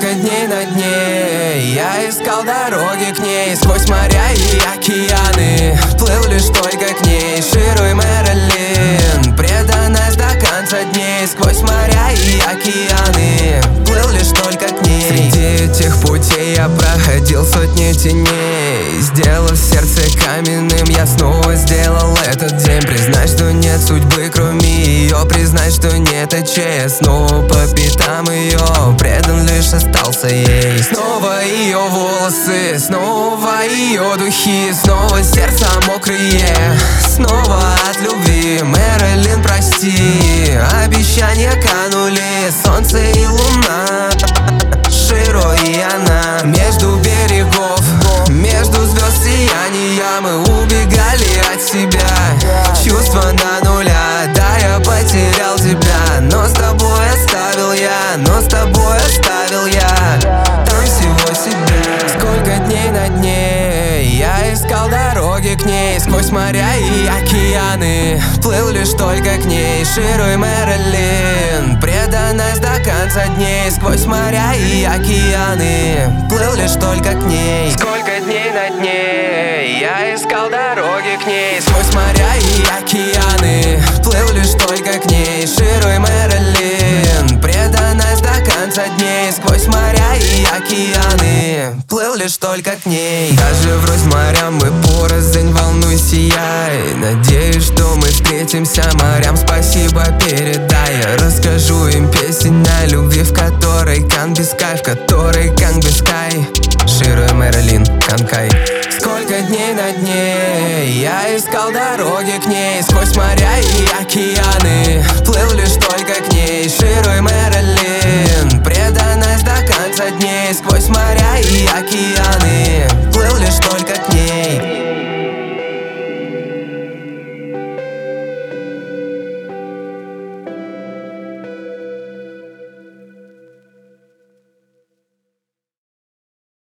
Сколько дней на дне я искал дороги к ней, сквозь моря и океаны плыл лишь только к ней. Шируй Мэрилин, преданность до конца дней, сквозь моря и океаны плыл лишь только к ней. Среди этих путей я проходил сотни теней, сделав сердце каменным, я снова сделал этот день. Признать, что нет судьбы, кроме ее, признать, что нет очей. Снова по пятам ее, предан лишь остался ей. Снова ее волосы, снова ее духи, снова сердце мокрые, снова от любви. Мэрилин, прости, обещания канули, солнце и луна, Широ и она. Между берегов, между звезд сияния мы убегали от себя, чувства до нуля. Да, я потерял тебя, но с тобой оставил я, но с тобой оставил я там всего себя. Сколько дней на дне я искал дороги к ней, сквозь моря и океаны плыл лишь только к ней. Широ и Мэрилин, преданность до конца дней, сквозь моря и океаны плыл лишь только к ней. Сколько дней на дне я искал дороги к ней, сквозь моря и океаны плыл лишь только к ней. Широ и Мэрилин, преданность до конца дней, сквозь моря и океаны плыл лишь только к ней. Даже врозь морям мы порознь, волной сияй. Надеюсь, что мы встретимся морям, спасибо передай. Я расскажу им песень о любви, в которой кан без кай, в которой кан без кай. Широ и Мэрилин, Канкай. Сколько дней на дне я искал дороги к ней, сквозь моря и океаны плыл лишь только к ней. Широ и Мэрилин, преданность до конца дней, сквозь моря и океаны плыл лишь только к ней.